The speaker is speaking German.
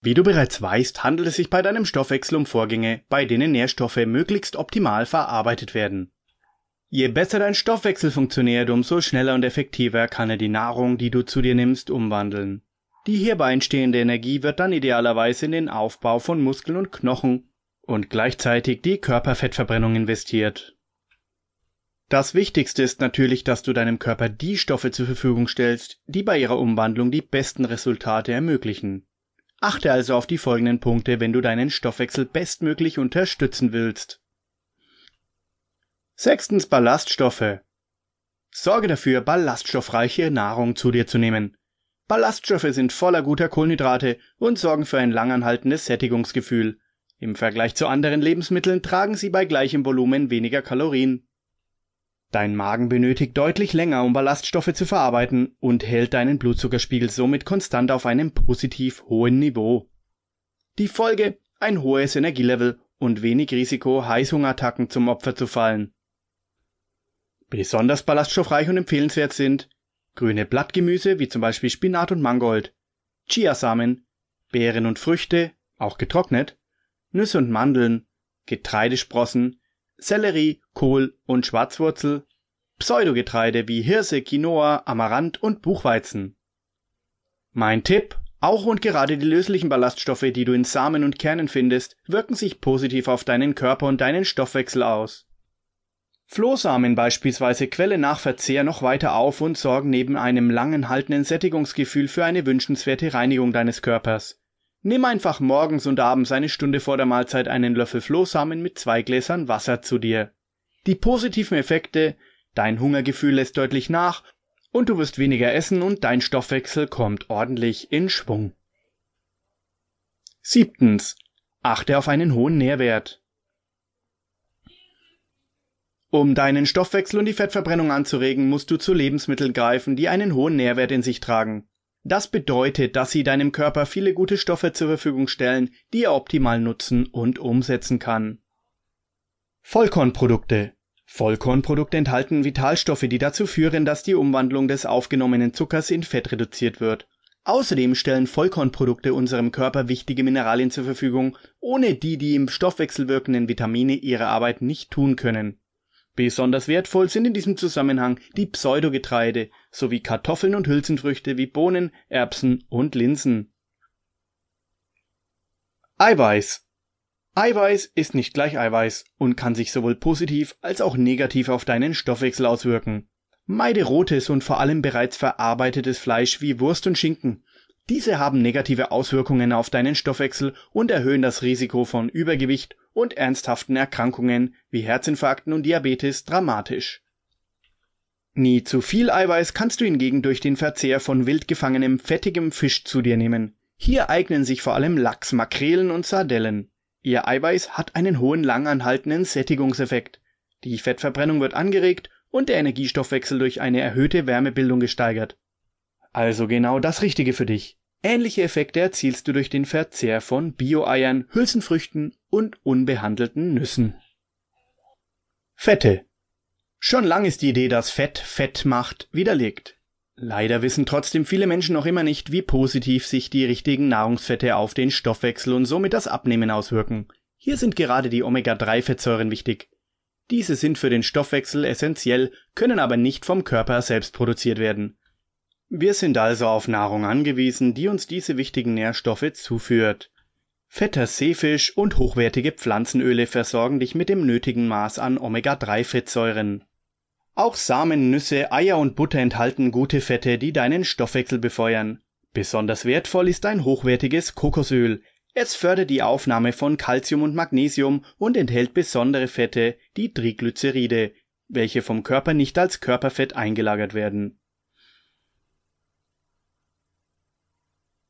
Wie du bereits weißt, handelt es sich bei deinem Stoffwechsel um Vorgänge, bei denen Nährstoffe möglichst optimal verarbeitet werden. Je besser dein Stoffwechsel funktioniert, umso schneller und effektiver kann er die Nahrung, die du zu dir nimmst, umwandeln. Die hierbei entstehende Energie wird dann idealerweise in den Aufbau von Muskeln und Knochen und gleichzeitig die Körperfettverbrennung investiert. Das Wichtigste ist natürlich, dass du deinem Körper die Stoffe zur Verfügung stellst, die bei ihrer Umwandlung die besten Resultate ermöglichen. Achte also auf die folgenden Punkte, wenn du deinen Stoffwechsel bestmöglich unterstützen willst. 6. Ballaststoffe. Sorge dafür, ballaststoffreiche Nahrung zu dir zu nehmen. Ballaststoffe sind voller guter Kohlenhydrate und sorgen für ein langanhaltendes Sättigungsgefühl. Im Vergleich zu anderen Lebensmitteln tragen sie bei gleichem Volumen weniger Kalorien. Dein Magen benötigt deutlich länger, um Ballaststoffe zu verarbeiten und hält deinen Blutzuckerspiegel somit konstant auf einem positiv hohen Niveau. Die Folge: ein hohes Energielevel und wenig Risiko, Heißhungerattacken zum Opfer zu fallen. Besonders ballaststoffreich und empfehlenswert sind grüne Blattgemüse wie zum Beispiel Spinat und Mangold, Chiasamen, Beeren und Früchte, auch getrocknet, Nüsse und Mandeln, Getreidesprossen, Sellerie, Kohl und Schwarzwurzel, Pseudogetreide wie Hirse, Quinoa, Amaranth und Buchweizen. Mein Tipp: auch und gerade die löslichen Ballaststoffe, die du in Samen und Kernen findest, wirken sich positiv auf deinen Körper und deinen Stoffwechsel aus. Flohsamen beispielsweise quellen nach Verzehr noch weiter auf und sorgen neben einem langen haltenden Sättigungsgefühl für eine wünschenswerte Reinigung deines Körpers. Nimm einfach morgens und abends eine Stunde vor der Mahlzeit einen Löffel Flohsamen mit 2 Gläsern Wasser zu dir. Die positiven Effekte: dein Hungergefühl lässt deutlich nach und du wirst weniger essen und dein Stoffwechsel kommt ordentlich in Schwung. 7. Achte auf einen hohen Nährwert. Um deinen Stoffwechsel und die Fettverbrennung anzuregen, musst du zu Lebensmitteln greifen, die einen hohen Nährwert in sich tragen. Das bedeutet, dass sie deinem Körper viele gute Stoffe zur Verfügung stellen, die er optimal nutzen und umsetzen kann. Vollkornprodukte. Vollkornprodukte enthalten Vitalstoffe, die dazu führen, dass die Umwandlung des aufgenommenen Zuckers in Fett reduziert wird. Außerdem stellen Vollkornprodukte unserem Körper wichtige Mineralien zur Verfügung, ohne die im Stoffwechsel wirkenden Vitamine ihre Arbeit nicht tun können. Besonders wertvoll sind in diesem Zusammenhang die Pseudogetreide sowie Kartoffeln und Hülsenfrüchte wie Bohnen, Erbsen und Linsen. Eiweiß. Eiweiß ist nicht gleich Eiweiß und kann sich sowohl positiv als auch negativ auf deinen Stoffwechsel auswirken. Meide rotes und vor allem bereits verarbeitetes Fleisch wie Wurst und Schinken. Diese haben negative Auswirkungen auf deinen Stoffwechsel und erhöhen das Risiko von Übergewicht und ernsthaften Erkrankungen wie Herzinfarkten und Diabetes dramatisch. Nie zu viel Eiweiß kannst du hingegen durch den Verzehr von wild gefangenem, fettigem Fisch zu dir nehmen. Hier eignen sich vor allem Lachs, Makrelen und Sardellen. Ihr Eiweiß hat einen hohen langanhaltenden Sättigungseffekt. Die Fettverbrennung wird angeregt und der Energiestoffwechsel durch eine erhöhte Wärmebildung gesteigert. Also genau das Richtige für dich. Ähnliche Effekte erzielst du durch den Verzehr von Bio-Eiern, Hülsenfrüchten und unbehandelten Nüssen. Fette. Schon lang ist die Idee, dass Fett Fett macht, widerlegt. Leider wissen trotzdem viele Menschen noch immer nicht, wie positiv sich die richtigen Nahrungsfette auf den Stoffwechsel und somit das Abnehmen auswirken. Hier sind gerade die Omega-3-Fettsäuren wichtig. Diese sind für den Stoffwechsel essentiell, können aber nicht vom Körper selbst produziert werden. Wir sind also auf Nahrung angewiesen, die uns diese wichtigen Nährstoffe zuführt. Fetter Seefisch und hochwertige Pflanzenöle versorgen dich mit dem nötigen Maß an Omega-3-Fettsäuren. Auch Samen, Nüsse, Eier und Butter enthalten gute Fette, die deinen Stoffwechsel befeuern. Besonders wertvoll ist ein hochwertiges Kokosöl. Es fördert die Aufnahme von Calcium und Magnesium und enthält besondere Fette, die Triglyceride, welche vom Körper nicht als Körperfett eingelagert werden.